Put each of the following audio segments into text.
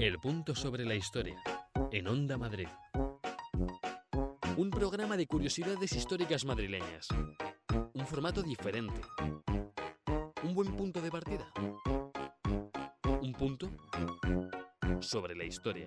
El punto sobre la historia, en Onda Madrid. Un programa de curiosidades históricas madrileñas. Un formato diferente. Un buen punto de partida. Un punto sobre la historia.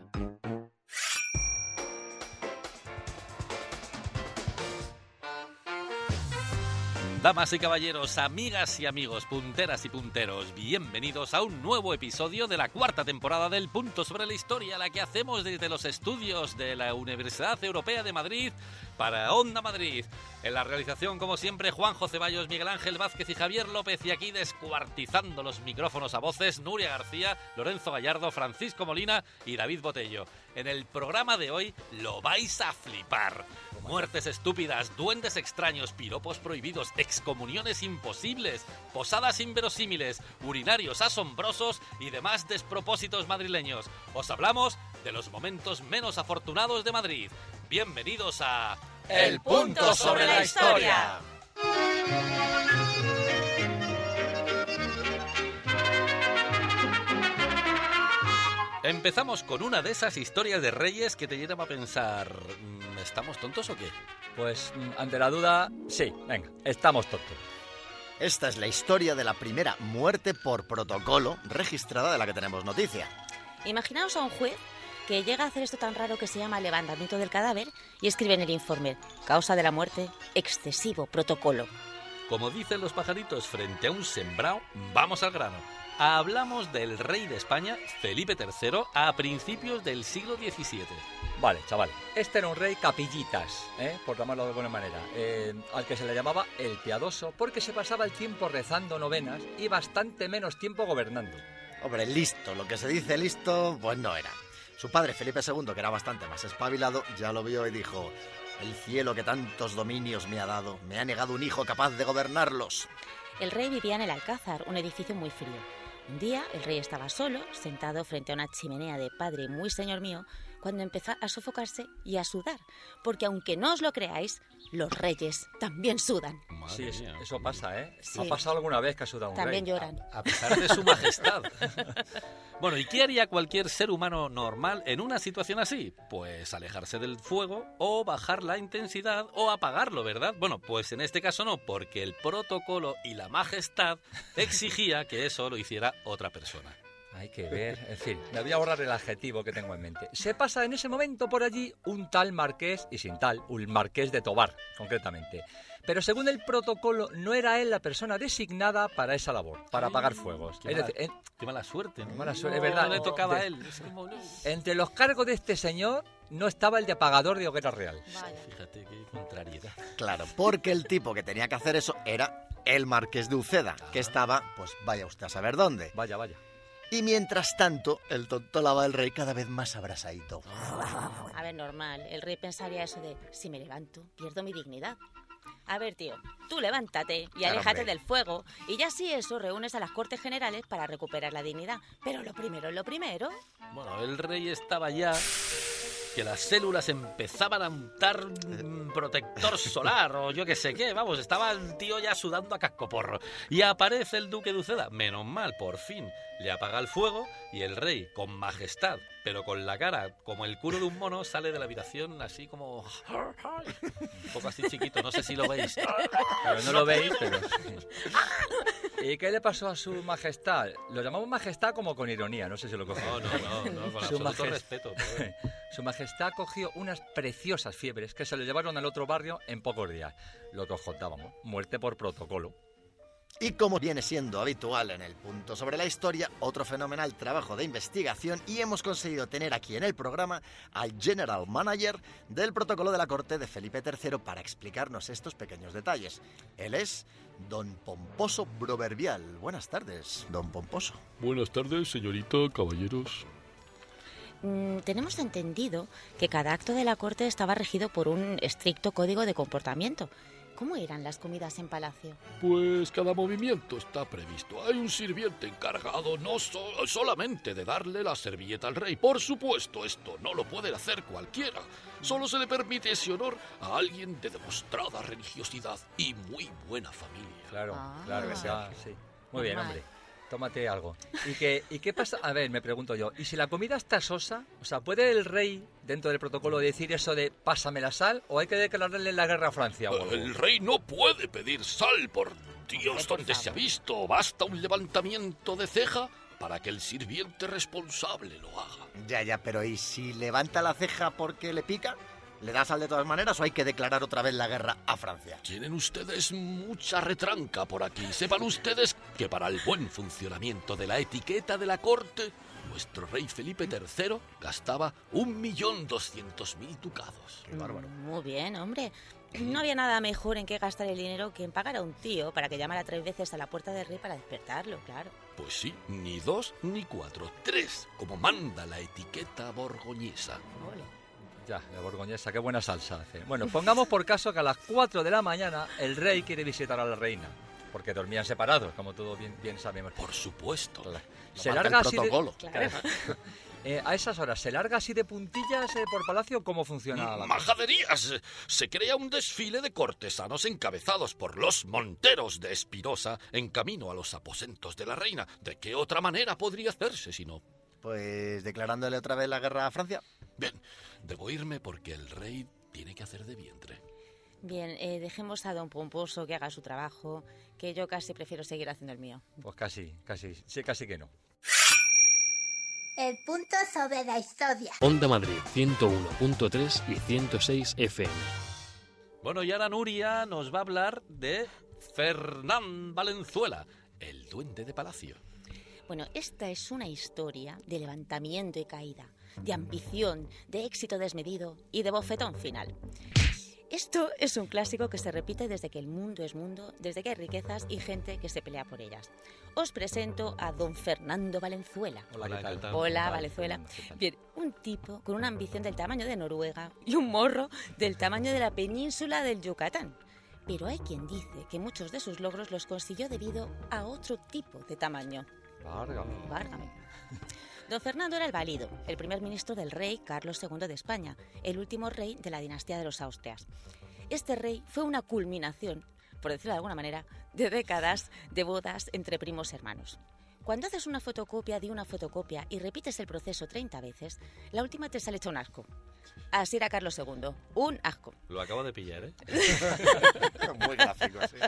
Damas y caballeros, amigas y amigos, punteras y punteros, bienvenidos a un nuevo episodio de la cuarta temporada del Punto sobre la Historia, la que hacemos desde los estudios de la Universidad Europea de Madrid para Onda Madrid. En la realización, como siempre, Juanjo Ceballos, Miguel Ángel Vázquez y Javier López, y aquí descuartizando los micrófonos a voces, Nuria García, Lorenzo Gallardo, Francisco Molina y David Botello. En el programa de hoy lo vais a flipar. Muertes estúpidas, duendes extraños, piropos prohibidos, excomuniones imposibles, posadas inverosímiles, urinarios asombrosos y demás despropósitos madrileños. Os hablamos de los momentos menos afortunados de Madrid. Bienvenidos a... El Punto sobre la Historia. Empezamos con una de esas historias de reyes que te llevan a pensar... ¿estamos tontos o qué? Pues, ante la duda, sí, venga, estamos tontos. Esta es la historia de la primera muerte por protocolo registrada de la que tenemos noticia. Imaginaos a un juez que llega a hacer esto tan raro que se llama levantamiento del cadáver y escribe en el informe: causa de la muerte, excesivo protocolo. Como dicen los pajaritos frente a un sembrado, vamos al grano. Hablamos del rey de España, Felipe III, a principios del siglo XVII. Vale, chaval, este era un rey capillitas, por llamarlo de alguna manera, al que se le llamaba el piadoso porque se pasaba el tiempo rezando novenas y bastante menos tiempo gobernando. Hombre, listo, lo que se dice listo, pues no era. Su padre, Felipe II, que era bastante más espabilado, ya lo vio y dijo: el cielo que tantos dominios me ha dado, me ha negado un hijo capaz de gobernarlos. El rey vivía en el Alcázar, un edificio muy frío. Un día el rey estaba solo, sentado frente a una chimenea de padre muy señor mío, cuando empezó a sofocarse y a sudar, porque aunque no os lo creáis, los reyes también sudan. Sí, eso pasa, ¿eh? Sí. ¿Ha pasado alguna vez que ha sudado un También rey? lloran. A pesar de su majestad. Bueno, ¿y qué haría cualquier ser humano normal en una situación así? Pues alejarse del fuego o bajar la intensidad o apagarlo, ¿verdad? Bueno, pues en este caso no, porque el protocolo y la majestad exigía que eso lo hiciera otra persona. Hay que ver, en fin, me voy a borrar el adjetivo que tengo en mente. Se pasa en ese momento por allí un tal marqués, y sin tal, un marqués de Tobar, concretamente. Pero según el protocolo, no era él la persona designada para esa labor, para apagar fuegos. Qué mala suerte, ¿no? Qué mala suerte, es verdad. No le tocaba a él. Es como, no. Entre los cargos de este señor no estaba el de apagador de hoguera real. Vaya. Fíjate qué contrariedad. Claro, porque el tipo que tenía que hacer eso era el marqués de Uceda, que estaba, pues vaya usted a saber dónde. Vaya, vaya. Y mientras tanto, el tontolaba del rey cada vez más abrasadito. A ver, normal, el rey pensaría eso de: si me levanto, pierdo mi dignidad. A ver, tío, tú levántate y Claro, aléjate hombre. del fuego, y ya si eso reúnes a las Cortes Generales para recuperar la dignidad. Pero lo primero es lo primero. Bueno, el rey estaba ya que las células empezaban a untar protector solar o yo qué sé qué. Vamos, estaba el tío ya sudando a cascoporro. Y aparece el duque de Uceda. Menos mal, por fin. Le apaga el fuego y el rey, con majestad, pero con la cara como el culo de un mono, sale de la habitación así como... un poco así chiquito, no sé si lo veis. Claro, no lo veis, pero... ¿Y qué le pasó a su majestad? Lo llamamos majestad como con ironía, no sé si lo cogéis. No, con Su absoluto majest- respeto. Pero... Su majestad cogió unas preciosas fiebres que se le llevaron al otro barrio en pocos días. Lo que os contábamos, muerte por protocolo. Y como viene siendo habitual en el punto sobre la historia, otro fenomenal trabajo de investigación, y hemos conseguido tener aquí en el programa al General Manager del protocolo de la corte de Felipe III para explicarnos estos pequeños detalles. Él es Don Pomposo Proverbial. Buenas tardes, Don Pomposo. Buenas tardes, señorita, caballeros. Tenemos entendido que cada acto de la corte estaba regido por un estricto código de comportamiento. ¿Cómo eran las comidas en palacio? Pues cada movimiento está previsto. Hay un sirviente encargado no solamente de darle la servilleta al rey. Por supuesto, esto no lo puede hacer cualquiera. Solo se le permite ese honor a alguien de demostrada religiosidad y muy buena familia. Claro, Ah. claro que sí. Sí. Muy bien, Normal. hombre. tómate algo. ¿Y qué pasa? A ver, me pregunto yo, ¿y si la comida está sosa? O sea, ¿puede el rey, dentro del protocolo, decir eso de pásame la sal? ¿O hay que declararle la guerra a Francia? O algo? El rey no puede pedir sal, por Dios, Por donde se ha favor. visto. Basta un levantamiento de ceja para que el sirviente responsable lo haga. Ya, pero ¿y si levanta la ceja porque le pica? ¿Le da sal de todas maneras o hay que declarar otra vez la guerra a Francia? Tienen ustedes mucha retranca por aquí. Sepan ustedes que para el buen funcionamiento de la etiqueta de la corte, nuestro rey Felipe III gastaba 1.200.000 ducados. Qué bárbaro. Muy bien, hombre. No había nada mejor en qué gastar el dinero que en pagar a un tío para que llamara 3 veces a la puerta del rey para despertarlo, claro. Pues sí, ni 2 ni 4, 3, como manda la etiqueta borgoñesa. Ole. Ya, la borgoñesa, qué buena salsa hace. Bueno, pongamos por caso que a las 4 de la mañana el rey quiere visitar a la reina, porque dormían separados, como todos bien sabemos. Por supuesto. Se Marca larga el así de... protocolo. Claro. A esas horas, ¿se larga así de puntillas por palacio? ¿Cómo funciona la cosa? ¡Majaderías! Se crea un desfile de cortesanos encabezados por los monteros de Espirosa en camino a los aposentos de la reina. ¿De qué otra manera podría hacerse si no? Pues declarándole otra vez la guerra a Francia. Bien, debo irme porque el rey tiene que hacer de vientre. Bien, dejemos a don Pomposo que haga su trabajo, que yo casi prefiero seguir haciendo el mío. Pues casi que no. El punto sobre la historia. Onda Madrid 101.3 y 106 FM. Bueno, y ahora Nuria nos va a hablar de Fernán Valenzuela, el duende de palacio. Bueno, esta es una historia de levantamiento y caída, de ambición, de éxito desmedido y de bofetón final. Esto es un clásico que se repite desde que el mundo es mundo, desde que hay riquezas y gente que se pelea por ellas. Os presento a don Fernando Valenzuela. Hola, ¿qué tal? Hola, ¿Qué tal? Valenzuela. ¿Qué tal? Bien, un tipo con una ambición del tamaño de Noruega y un morro del tamaño de la península del Yucatán. Pero hay quien dice que muchos de sus logros los consiguió debido a otro tipo de tamaño. Válgame. Don Fernando era el válido, el primer ministro del rey Carlos II de España, el último rey de la dinastía de los Austrias. Este rey fue una culminación, por decirlo de alguna manera, de décadas de bodas entre primos hermanos. Cuando haces una fotocopia de una fotocopia y repites el proceso 30 veces, la última te sale hecha un asco. Así era Carlos II, un asco. Lo acabo de pillar, ¿eh? Muy gráfico, sí.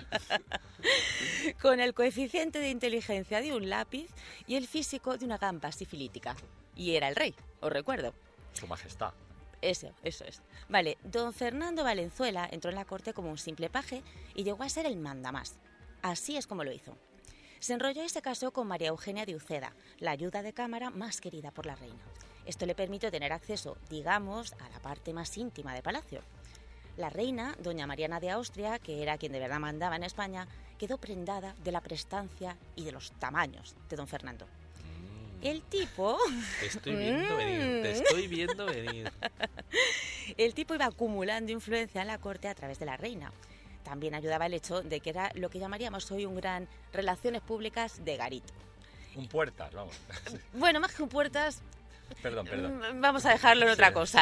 Con el coeficiente de inteligencia de un lápiz y el físico de una gamba sifilítica. Y era el rey, os recuerdo. Su majestad. Eso es. Vale, don Fernando Valenzuela entró en la corte como un simple paje y llegó a ser el mandamás. Así es como lo hizo. Se enrolló y se casó con María Eugenia de Uceda, la ayuda de cámara más querida por la reina. Esto le permitió tener acceso, digamos, a la parte más íntima del palacio. La reina, doña Mariana de Austria, que era quien de verdad mandaba en España, quedó prendada de la prestancia y de los tamaños de don Fernando. El tipo... Te estoy viendo venir. El tipo iba acumulando influencia en la corte a través de la reina. También ayudaba el hecho de que era lo que llamaríamos hoy un gran relaciones públicas de garito. Un puertas, vamos. Bueno, más que un puertas, Perdón. vamos a dejarlo en otra Sí, cosa.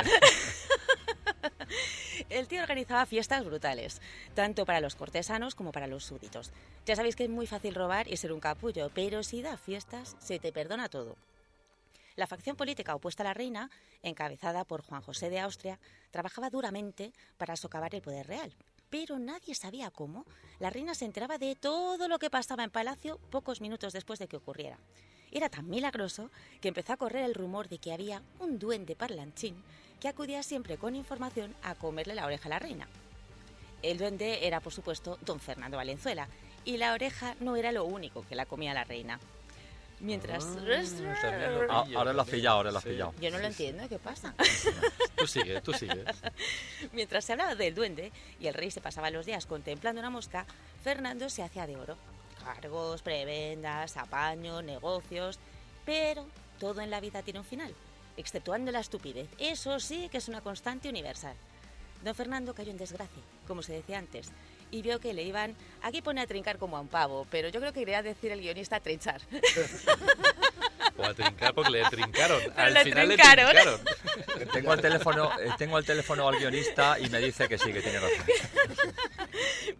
El tío organizaba fiestas brutales, tanto para los cortesanos como para los súbditos. Ya sabéis que es muy fácil robar y ser un capullo, pero si da fiestas, se te perdona todo. La facción política opuesta a la reina, encabezada por Juan José de Austria, trabajaba duramente para socavar el poder real. Pero nadie sabía cómo. La reina se enteraba de todo lo que pasaba en palacio pocos minutos después de que ocurriera. Era tan milagroso que empezó a correr el rumor de que había un duende parlanchín que acudía siempre con información a comerle la oreja a la reina. El duende era, por supuesto, don Fernando Valenzuela, y la oreja no era lo único que la comía la reina. Mientras... Ahora lo has pillado, Yo no lo entiendo, ¿qué pasa? Tú sigue. Mientras se hablaba del duende y el rey se pasaba los días contemplando una mosca, Fernando se hacía de oro. Cargos, prebendas, apaños, negocios... Pero todo en la vida tiene un final, exceptuando la estupidez. Eso sí que es una constante universal. Don Fernando cayó en desgracia, como se decía antes, y vio que le iban... Aquí pone a trincar como a un pavo, pero yo creo que quería decir el guionista trinchar. O a trincar porque le trincaron. Pero Al le final trincaron. le trincaron. Tengo al teléfono al guionista y me dice que sí, que tiene razón.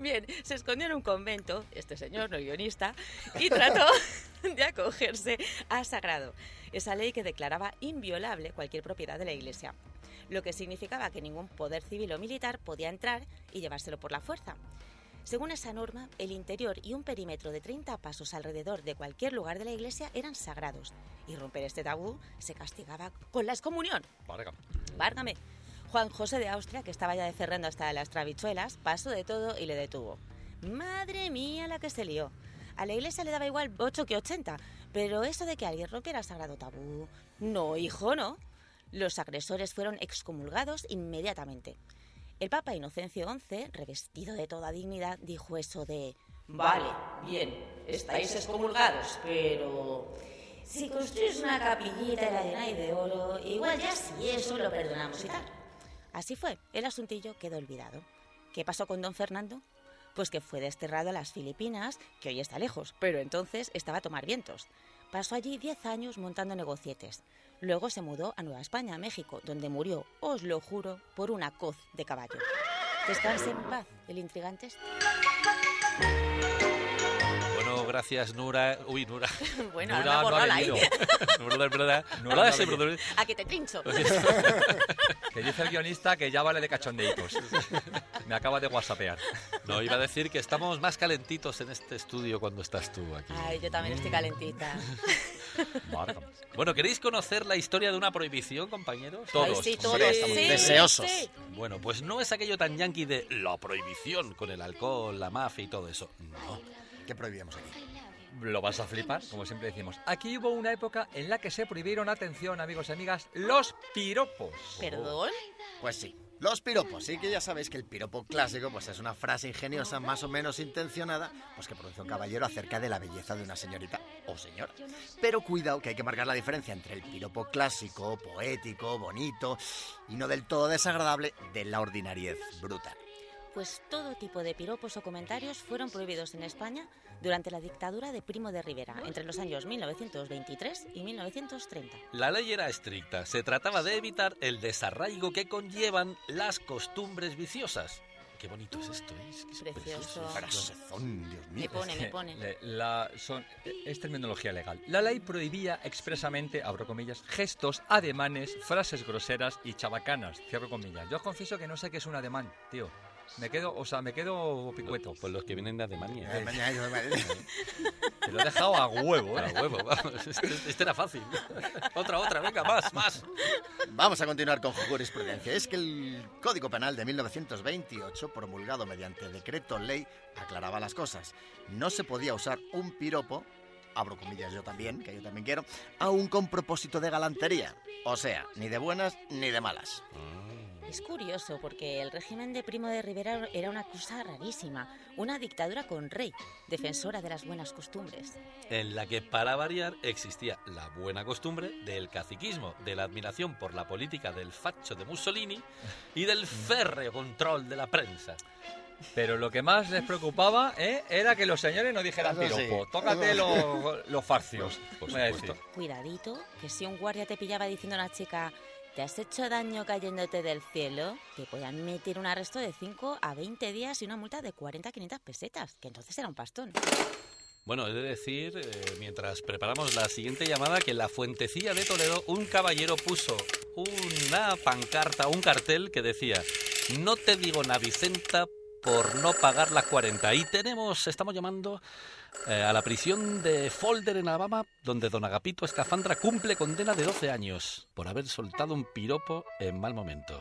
Bien, se escondió en un convento, este señor, no guionista, y trató de acogerse a sagrado, esa ley que declaraba inviolable cualquier propiedad de la Iglesia, lo que significaba que ningún poder civil o militar podía entrar y llevárselo por la fuerza. Según esa norma, el interior y un perímetro de 30 pasos alrededor de cualquier lugar de la Iglesia eran sagrados, y romper este tabú se castigaba con la excomunión. Válgame. Juan José de Austria, que estaba ya descerrando hasta las trabichuelas, pasó de todo y le detuvo. Madre mía la que se lió. A la Iglesia le daba igual 8 que 80, pero eso de que alguien rompiera el sagrado tabú... No, hijo, no. Los agresores fueron excomulgados inmediatamente. El Papa Inocencio XI, revestido de toda dignidad, dijo eso de... Vale, bien, estáis excomulgados, pero... si construís una capillita y la llenáis de oro, igual ya sí, eso lo perdonamos y tal. Así fue, el asuntillo quedó olvidado. ¿Qué pasó con don Fernando? Pues que fue desterrado a las Filipinas, que hoy está lejos, pero entonces estaba a tomar vientos. Pasó allí 10 años montando negocietes. Luego se mudó a Nueva España, México, donde murió, os lo juro, por una coz de caballo. Descanse en paz, el intrigante este. Bueno, gracias, Nura. Uy, Nura. Bueno, Nura ahora no ha borrala ahí. venido. A que te trincho. Que dice el guionista que ya vale de cachondeitos. Me acaba de whatsappear. No, iba a decir que estamos más calentitos en este estudio cuando estás tú aquí. Ay, yo también estoy calentita. Bueno, ¿queréis conocer la historia de una prohibición, compañeros? Todos. Ay, sí, todos. Hombre, estamos deseosos. Sí. Bueno, pues no es aquello tan yanqui de la prohibición con el alcohol, la mafia y todo eso. No. ¿Qué prohibíamos aquí? Lo vas a flipar, como siempre decimos. Aquí hubo una época en la que se prohibieron, atención amigos y amigas, los piropos. ¿Perdón? Pues sí, los piropos. Sí que ya sabéis que el piropo clásico pues es una frase ingeniosa más o menos intencionada pues que produce un caballero acerca de la belleza de una señorita o señora. Pero cuidado que hay que marcar la diferencia entre el piropo clásico, poético, bonito y no del todo desagradable de la ordinariez brutal. Pues todo tipo de piropos o comentarios fueron prohibidos en España durante la dictadura de Primo de Rivera, entre los años 1923 y 1930. La ley era estricta. Se trataba de evitar el desarraigo que conllevan las costumbres viciosas. Qué bonito es esto, ¿eh? Es que es Precioso. Frasezón, Dios mío. Me pone. Es terminología legal. La ley prohibía expresamente, abro comillas, gestos, ademanes, frases groseras y chabacanas, cierro comillas. Yo os confieso que no sé qué es un ademán, tío. Me quedo picueto. Pues los que vienen de Alemania. Te lo he dejado a huevo, A huevo, vamos. Este era fácil. Otra, venga, más. Vamos a continuar con jurisprudencia. Es que el Código Penal de 1928, promulgado mediante decreto ley, aclaraba las cosas. No se podía usar un piropo, abro comillas yo también, que yo también quiero, aún con propósito de galantería. O sea, ni de buenas ni de malas. Es curioso porque el régimen de Primo de Rivera era una cosa rarísima, una dictadura con rey, defensora de las buenas costumbres. En la que, para variar, existía la buena costumbre del caciquismo, de la admiración por la política del facho de Mussolini y del férreo control de la prensa. Pero lo que más les preocupaba era que los señores no dijeran Eso sí. piropo. Tócate los farcios. Por Voy a supuesto. decir. Cuidadito, que si un guardia te pillaba diciendo a una chica ¿te has hecho daño cayéndote del cielo? Te podían meter un arresto de 5 a 20 días y una multa de 40 a 500 pesetas, que entonces era un pastón. Bueno, he de decir, mientras preparamos la siguiente llamada, que en la Fuentecilla de Toledo un caballero puso una pancarta, un cartel que decía: no te digo Navicenta por no pagar las 40. Y estamos llamando a la prisión de Folder en Alabama, donde don Agapito Escafandra cumple condena de 12 años por haber soltado un piropo en mal momento.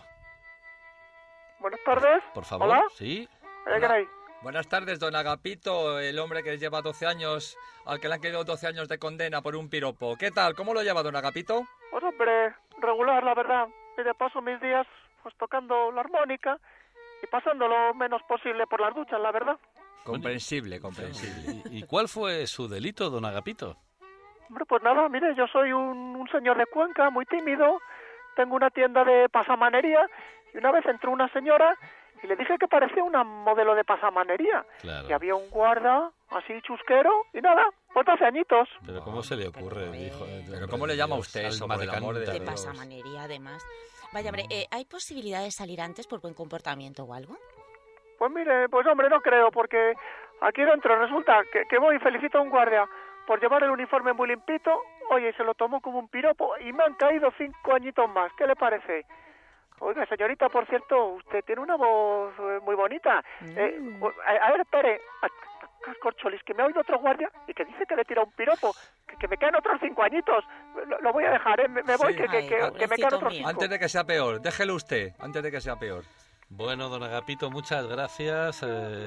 Buenas tardes. Por favor. ¿Hola? Sí. ¿Qué queréis? Buenas tardes, don Agapito, el hombre que lleva 12 años, al que le han quedado 12 años de condena por un piropo. ¿Qué tal? ¿Cómo lo lleva, don Agapito? Pues hombre, regular, la verdad. Y de paso mis días, pues tocando la armónica y pasando lo menos posible por las duchas, la verdad. Comprensible. ¿Y cuál fue su delito, don Agapito? Hombre, pues nada, mire, yo soy un señor de Cuenca, muy tímido, tengo una tienda de pasamanería y una vez entró una señora y le dije que parecía una modelo de pasamanería. Claro. Y había un guarda así chusquero y nada, pues 12 añitos. Pero ¿cómo se le ocurre, Pero, hijo? Pero ¿cómo le llama usted eso, Alma por de el amor de cántaro. De Dios. pasamanería, además. Vaya, hombre, ¿hay posibilidad de salir antes por buen comportamiento o algo? Pues mire, pues hombre, no creo, porque aquí dentro resulta que voy y felicito a un guardia por llevar el uniforme muy limpito, oye, y se lo tomó como un piropo y me han caído 5 añitos más. ¿Qué le parece? Oiga, señorita, por cierto, usted tiene una voz muy bonita. A ver, espere, Corcholis, que me ha oído otro guardia y que dice que le tira un piropo, que me quedan otros 5 añitos. Lo voy a dejar, me voy, Sí. que me quedan otros 5. Antes de que sea peor, déjelo usted, antes de que sea peor. Bueno, don Agapito, muchas gracias.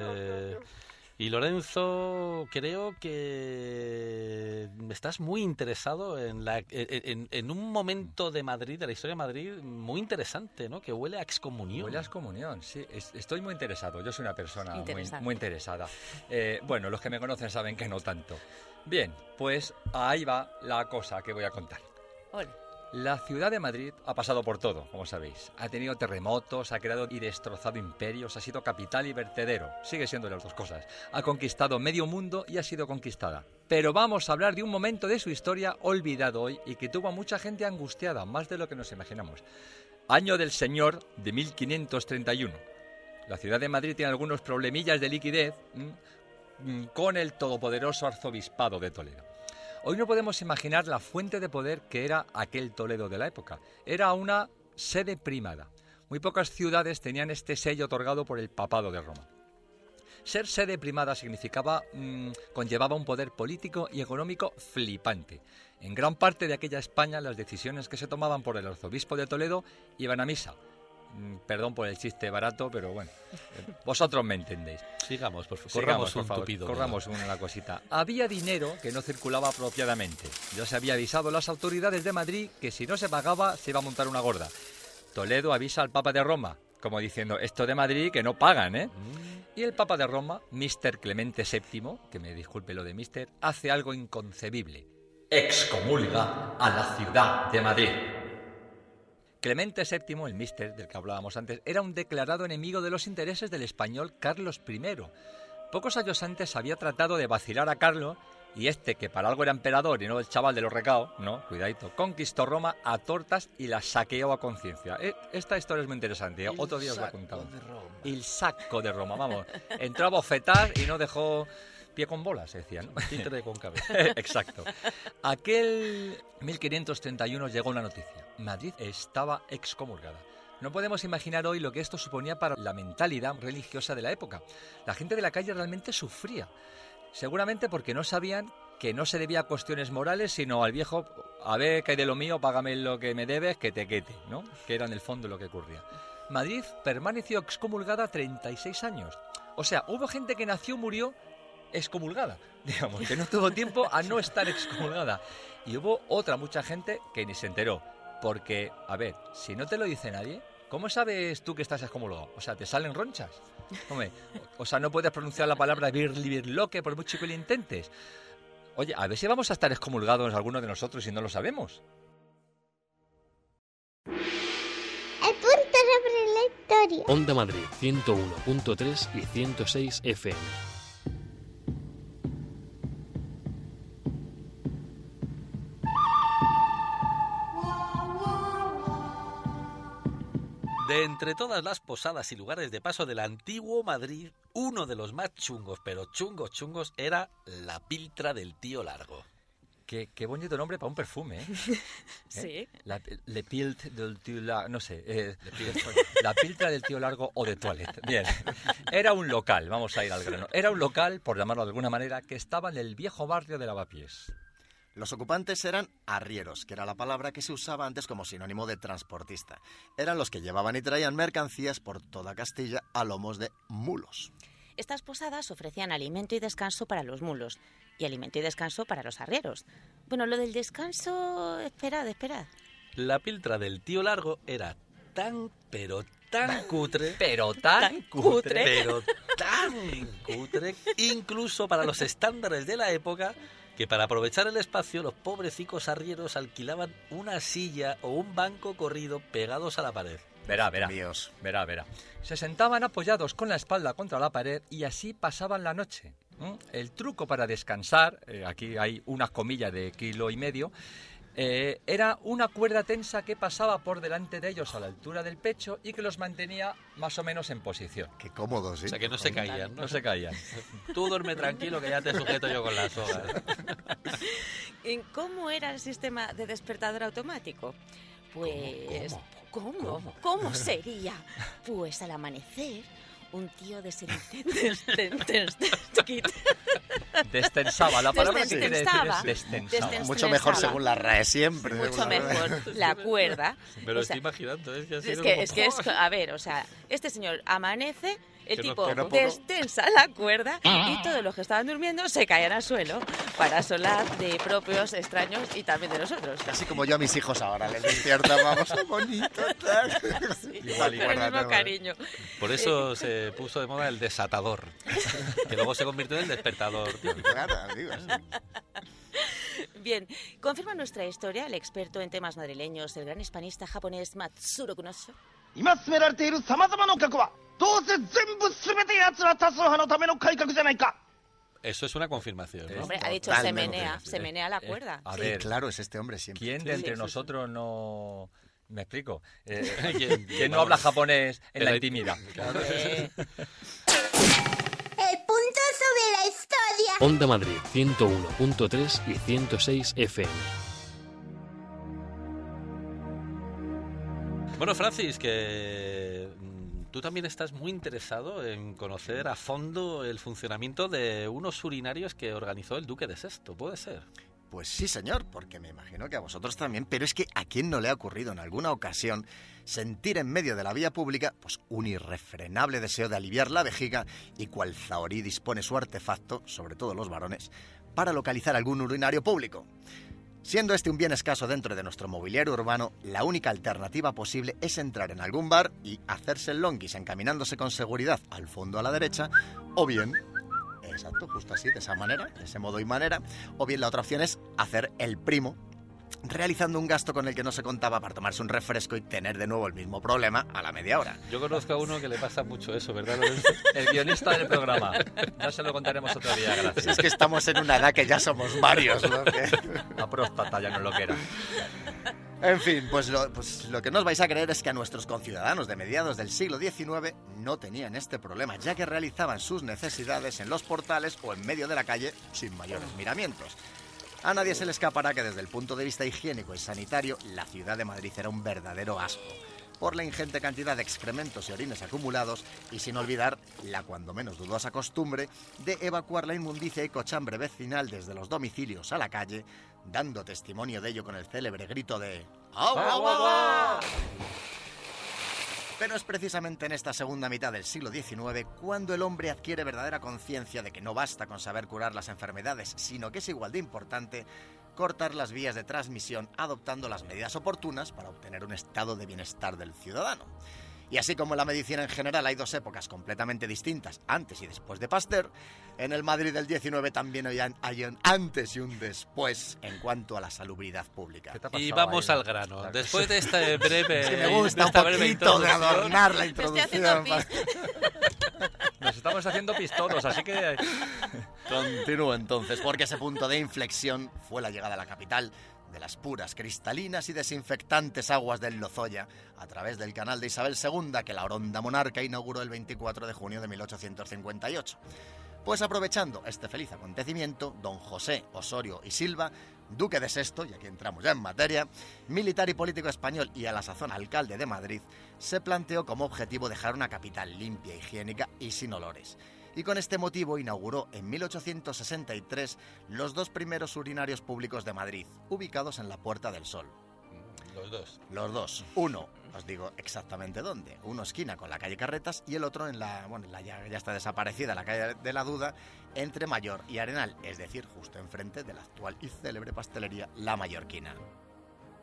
Y Lorenzo, creo que estás muy interesado en un momento de Madrid, de la historia de Madrid, muy interesante, ¿no? Que huele a excomunión. Huele a excomunión, sí. Estoy muy interesado. Yo soy una persona muy interesada. Bueno, los que me conocen saben que no tanto. Bien, pues ahí va la cosa que voy a contar. Ole. La ciudad de Madrid ha pasado por todo, como sabéis. Ha tenido terremotos, ha creado y destrozado imperios, ha sido capital y vertedero. Sigue siendo las dos cosas. Ha conquistado medio mundo y ha sido conquistada. Pero vamos a hablar de un momento de su historia olvidado hoy y que tuvo a mucha gente angustiada, más de lo que nos imaginamos. Año del Señor de 1531. La ciudad de Madrid tiene algunos problemillas de liquidez con el todopoderoso arzobispado de Toledo. Hoy no podemos imaginar la fuente de poder que era aquel Toledo de la época. Era una sede primada. Muy pocas ciudades tenían este sello otorgado por el papado de Roma. Ser sede primada conllevaba un poder político y económico flipante. En gran parte de aquella España, las decisiones que se tomaban por el arzobispo de Toledo iban a misa. Perdón por el chiste barato, pero bueno, vosotros me entendéis. Sigamos, por favor. Corramos un tupido. Corramos una cosita. Había dinero que no circulaba apropiadamente. Ya se había avisado a las autoridades de Madrid que si no se pagaba se iba a montar una gorda. Toledo avisa al Papa de Roma, como diciendo, esto de Madrid que no pagan, ¿eh? Y el Papa de Roma, Mr. Clemente VII, que me disculpe lo de Mister, hace algo inconcebible. Excomulga a la ciudad de Madrid. Clemente VII, el Mister del que hablábamos antes, era un declarado enemigo de los intereses del español Carlos I. Pocos años antes había tratado de vacilar a Carlos y que para algo era emperador y no el chaval de los recaos, no, cuidadito, conquistó Roma a tortas y la saqueó a conciencia. Esta historia es muy interesante, otro día os la contamos. El saco de Roma, vamos. Entró a bofetar y no dejó pie con bolas, se decía, ¿no? Títere con cabeza. Exacto. Aquel 1531 llegó una noticia. Madrid estaba excomulgada. No podemos imaginar hoy lo que esto suponía para la mentalidad religiosa de la época. La gente de la calle realmente sufría. Seguramente porque no sabían que no se debía a cuestiones morales, sino al viejo, a ver, que hay de lo mío, págame lo que me debes, que te quete, ¿no? Que era en el fondo lo que ocurría. Madrid permaneció excomulgada 36 años. O sea, hubo gente que nació, murió excomulgada, digamos, que no tuvo tiempo a no estar excomulgada. Y hubo mucha gente que ni se enteró. Porque, a ver, si no te lo dice nadie, ¿cómo sabes tú que estás excomulgado? O sea, ¿te salen ronchas? Hombre, o sea, no puedes pronunciar la palabra birloque por mucho que lo intentes. Oye, a ver si vamos a estar excomulgados algunos de nosotros y no lo sabemos. El punto sobre la historia. Onda Madrid 101.3 y 106 FM. De entre todas las posadas y lugares de paso del antiguo Madrid, uno de los más chungos, pero chungos, era la Piltra del Tío Largo. Qué bonito nombre para un perfume, ¿eh? Sí. Le Pilt del Tío Largo, no sé. La Piltra del Tío Largo o de Toilette. Bien. Era un local, vamos a ir al grano. Era un local, por llamarlo de alguna manera, que estaba en el viejo barrio de Lavapiés. Los ocupantes eran arrieros, que era la palabra que se usaba antes como sinónimo de transportista. Eran los que llevaban y traían mercancías por toda Castilla a lomos de mulos. Estas posadas ofrecían alimento y descanso para los mulos y alimento y descanso para los arrieros. Bueno, lo del descanso... Esperad. La Piltra del Tío Largo era tan cutre... Pero tan cutre, incluso para los estándares de la época, que para aprovechar el espacio los pobrecicos arrieros alquilaban una silla o un banco corrido pegados a la pared. Verá. Dios. Verá. Se sentaban apoyados con la espalda contra la pared y así pasaban la noche. El truco para descansar, aquí hay unas comillas de 1,5 kilos, era una cuerda tensa que pasaba por delante de ellos a la altura del pecho y que los mantenía más o menos en posición. Qué cómodo, sí. O sea, que no se caían, ¿no? No se caían. Tú duerme tranquilo que ya te sujeto yo con la soga. ¿Cómo era el sistema de despertador automático? Pues... ¿Cómo sería? Pues al amanecer, un tío Destensaba, la palabra que quiere decir es Destensaba. destensaba. Mucho mejor según la RAE siempre. Mucho mejor la cuerda. Me lo O sea, estoy imaginando, ¿eh? a ver, o sea, este señor amanece, el Que no tipo toca. destensa la cuerda y todos los que estaban durmiendo se caían al suelo para solar de propios, extraños y también de nosotros. Casi como yo a mis hijos ahora, les despierta, vamos, qué bonito, tal. Con el mismo cariño. Por eso se puso de moda el desatador, que luego se convirtió en el despertador. Claro, digo, sí. Bien, confirma nuestra historia el experto en temas madrileños, el gran hispanista japonés Matsuro Kunosho. 今進められている様々な改革はどうせ全部全て奴ら多数派のための改革じゃないか。 Eso es una confirmación, ¿no? Hombre, ha dicho Totalmente. se menea la cuerda. A Sí, ver, claro, es este hombre siempre. ¿quién de entre sí. nosotros no... ¿Me explico? ¿Quién? ¿Quién no habla japonés en la intimidad? Eh, El punto sobre la historia. Onda Madrid 101.3 y 106 FM. Bueno, Francis, que tú también estás muy interesado en conocer a fondo el funcionamiento de unos urinarios que organizó el Duque de Sexto, ¿puede ser? Pues sí, señor, porque me imagino que a vosotros también, pero es que ¿a quién no le ha ocurrido en alguna ocasión sentir en medio de la vía pública pues un irrefrenable deseo de aliviar la vejiga y cual zahorí dispone su artefacto, sobre todo los varones, para localizar algún urinario público? Siendo este un bien escaso dentro de nuestro mobiliario urbano, la única alternativa posible es entrar en algún bar y hacerse el longuis encaminándose con seguridad al fondo a la derecha, o bien... Exacto, justo así, de esa manera, de ese modo y manera. O bien la otra opción es hacer el primo, realizando un gasto con el que no se contaba para tomarse un refresco y tener de nuevo el mismo problema a la media hora. Yo conozco a uno que le pasa mucho eso, ¿verdad, Lorenzo? El guionista del programa. Ya se lo contaremos otro día, Si gracias. es que estamos en una edad que ya somos varios, ¿no? La próstata ya no es lo que era. En fin, pues lo que no os vais a creer es que a nuestros conciudadanos de mediados del siglo XIX no tenían este problema, ya que realizaban sus necesidades en los portales o en medio de la calle sin mayores miramientos. A nadie se le escapará que desde el punto de vista higiénico y sanitario, la ciudad de Madrid era un verdadero asco, por la ingente cantidad de excrementos y orines acumulados, y sin olvidar la cuando menos dudosa costumbre de evacuar la inmundicia y cochambre vecinal desde los domicilios a la calle, dando testimonio de ello con el célebre grito de ¡agua, agua, agua! Pero es precisamente en esta segunda mitad del siglo XIX cuando el hombre adquiere verdadera conciencia de que no basta con saber curar las enfermedades, sino que es igual de importante cortar las vías de transmisión adoptando las medidas oportunas para obtener un estado de bienestar del ciudadano. Y así como en la medicina en general hay dos épocas completamente distintas, antes y después de Pasteur, en el Madrid del 19 también hay un antes y un después en cuanto a la salubridad pública. ¿Qué te ha pasado Y vamos ahí? al grano. Después de este breve... Es que me gusta un esta breve poquito de introducción, adornar la Me estoy haciendo introducción. Nos estamos haciendo pis todos, así que... Continúo entonces, porque ese punto de inflexión fue la llegada a la capital de las puras, cristalinas y desinfectantes aguas del Lozoya a través del canal de Isabel II que la oronda monarca inauguró el 24 de junio de 1858. Pues aprovechando este feliz acontecimiento, don José Osorio y Silva, duque de Sexto, y aquí entramos ya en materia, militar y político español y a la sazón alcalde de Madrid, se planteó como objetivo dejar una capital limpia, higiénica y sin olores. Y con este motivo inauguró en 1863 los dos primeros urinarios públicos de Madrid, ubicados en la Puerta del Sol. Los dos. Los dos. Uno, os digo exactamente dónde. Uno esquina con la calle Carretas y el otro en la ya está desaparecida, la calle de la Duda, entre Mayor y Arenal, es decir, justo enfrente de la actual y célebre pastelería La Mallorquina.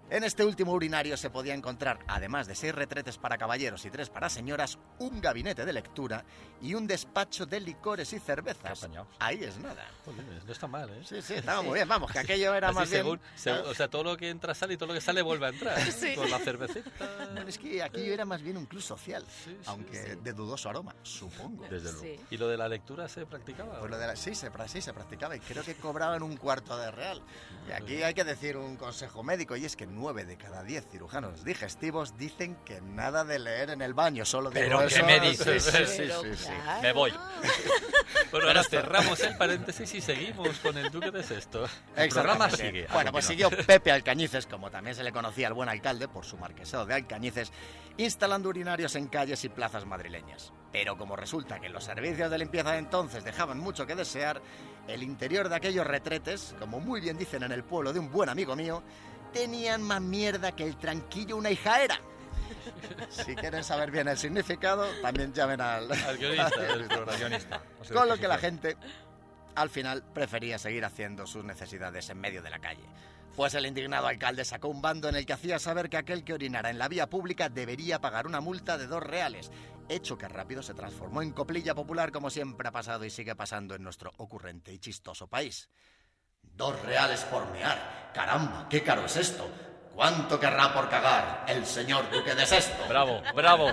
En este último urinario se podía encontrar, además de 6 retretes para caballeros y 3 para señoras, un gabinete de lectura y un despacho de licores y cervezas. Ahí es nada. Joder, no está mal, ¿eh? Sí, estaba muy bien. Vamos, que aquello era más bien... O sea, todo lo que entra sale y todo lo que sale vuelve a entrar. Sí. Con la cervecita. No, es que aquello era más bien un club social, Sí, aunque de dudoso aroma, supongo. Desde luego. Sí. ¿Y lo de la lectura se practicaba? Pues sí, se practicaba y creo que cobraban un cuarto de real. Y aquí hay que decir un consejo médico, y es que 9 de cada 10 cirujanos digestivos dicen que nada de leer en el baño, solo digo ¿Pero eso. qué me dices? Sí. Claro. Me voy. Bueno, ahora cerramos el paréntesis y seguimos con el Duque de Sexto. El programa Exactamente. sigue. Bueno, pues siguió Pepe Alcañices, como también se le conocía al buen alcalde por su marquesado de Alcañices, instalando urinarios en calles y plazas madrileñas. Pero como resulta que los servicios de limpieza de entonces dejaban mucho que desear, el interior de aquellos retretes, como muy bien dicen en el pueblo de un buen amigo mío, tenían más mierda que el tranquillo una hijaera. Si quieren saber bien el significado, también llamen al guionista del programa. Guionista. Con lo que la gente, al final, prefería seguir haciendo sus necesidades en medio de la calle. Pues el indignado alcalde sacó un bando en el que hacía saber que aquel que orinara en la vía pública debería pagar una multa de 2 reales, hecho que rápido se transformó en coplilla popular, como siempre ha pasado y sigue pasando en nuestro ocurrente y chistoso país. 2 reales por mear. Caramba, qué caro es esto. ¿Cuánto querrá por cagar el señor Duque de Sexto? Bravo. Ole, ole,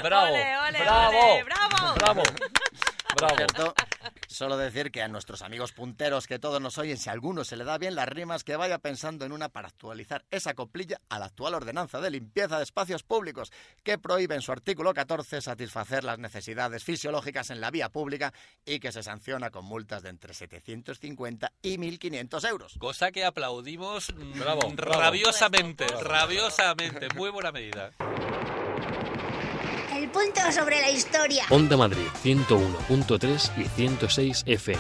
ole, bravo. Por cierto, solo decir que a nuestros amigos punteros que todos nos oyen, si a alguno se le da bien las rimas, que vaya pensando en una para actualizar esa coplilla a la actual ordenanza de limpieza de espacios públicos, que prohíbe en su artículo 14 satisfacer las necesidades fisiológicas en la vía pública y que se sanciona con multas de entre 750 y 1.500 euros. Cosa que aplaudimos Bravo. rabiosamente. Muy buena medida. El punto sobre la historia. Onda Madrid 101.3 y 106 FM.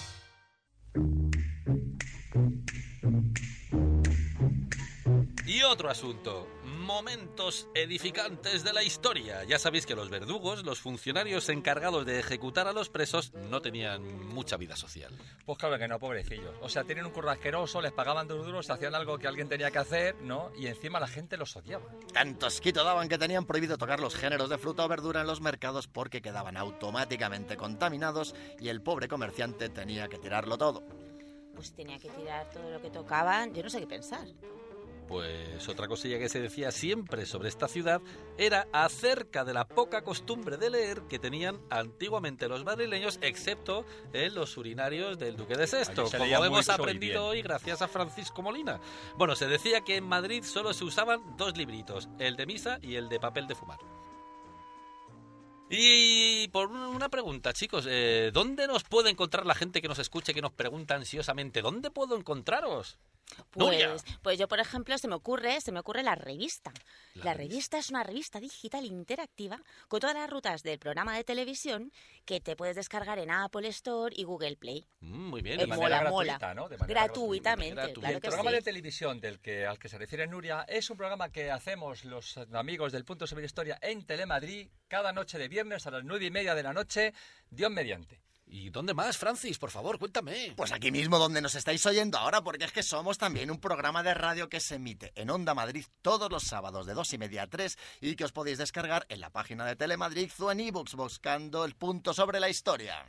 Y otro asunto, momentos edificantes de la historia. Ya sabéis que los verdugos, los funcionarios encargados de ejecutar a los presos, no tenían mucha vida social. Pues claro que no, pobrecillos. O sea, tienen un curro asqueroso, les pagaban duros, hacían algo que alguien tenía que hacer, ¿no? Y encima la gente los odiaba. Tanto asquito daban que tenían prohibido tocar los géneros de fruta o verdura en los mercados porque quedaban automáticamente contaminados y el pobre comerciante tenía que tirarlo todo. Pues tenía que tirar todo lo que tocaban, yo no sé qué pensar. Pues otra cosilla que se decía siempre sobre esta ciudad era acerca de la poca costumbre de leer que tenían antiguamente los madrileños, excepto en los urinarios del Duque de Sexto, Allí se como leía hemos mucho y aprendido bien. hoy gracias a Francisco Molina. Bueno, se decía que en Madrid solo se usaban 2 libritos, el de misa y el de papel de fumar. Y por una pregunta, chicos, ¿dónde nos puede encontrar la gente que nos escuche, que nos pregunta ansiosamente? ¿Dónde puedo encontraros? Nuria. Pues yo, por ejemplo, se me ocurre la revista. La revista es una revista digital interactiva con todas las rutas del programa de televisión que te puedes descargar en Apple Store y Google Play. Muy bien. De manera mola. gratuita, ¿no? De manera Gratuitamente, gratuita. Y claro el que programa sí. de televisión al que se refiere Nuria es un programa que hacemos los amigos del Punto sobre la Historia en Telemadrid cada noche de viernes a las 9:30 de la noche, Dios mediante. ¿Y dónde más, Francis? Por favor, cuéntame. Pues aquí mismo donde nos estáis oyendo ahora, porque es que somos también un programa de radio que se emite en Onda Madrid todos los sábados de 2:30 a 3 y que os podéis descargar en la página de Telemadrid o en iVoox buscando el Punto sobre la Historia.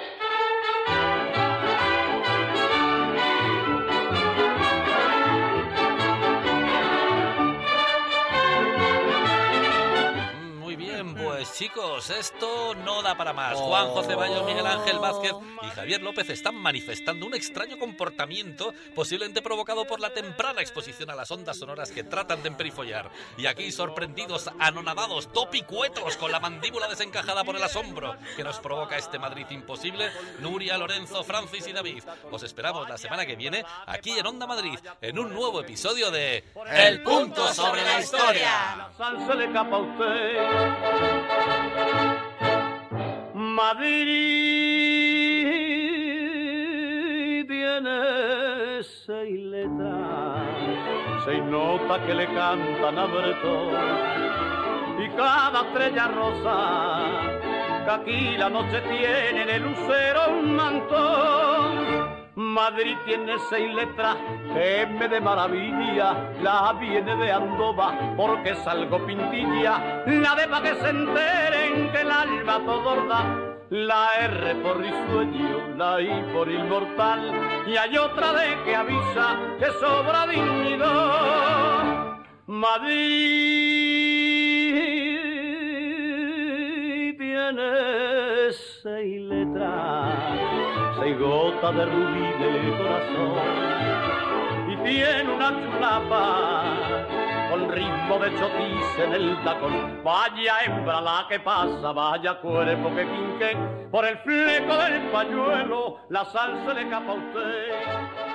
Muy bien, pues chicos, esto no da para más. Juanjo Ceballos, Miguel Ángel Vázquez y Javier López están manifestando un extraño comportamiento posiblemente provocado por la temprana exposición a las ondas sonoras que tratan de emperifollar. Y aquí sorprendidos, anonadados, topicuetos, con la mandíbula desencajada por el asombro que nos provoca este Madrid imposible, Nuria, Lorenzo, Francis y David. Os esperamos la semana que viene aquí en Onda Madrid en un nuevo episodio de El Punto sobre la Historia. Sal se le escapa a usted. Madrid tiene 6 letras, 6 notas que le cantan a Bretón, y cada estrella rosa que aquí la noche tiene en el lucero un mantón. Madrid tiene 6 letras, M de maravilla, la A viene de Andova, porque salgo pintilla, la D pa' que se enteren que el alma todo da, la R por risueño, la I por inmortal, y hay otra D que avisa que sobra dignidad. Madrid tiene 6 letras, 6 gotas de rubí de corazón, y tiene una chulapa con ritmo de chotis en el tacón. Vaya hembra la que pasa, vaya cuerpo que quinqué, por el fleco del pañuelo la sal se le escapa a usted.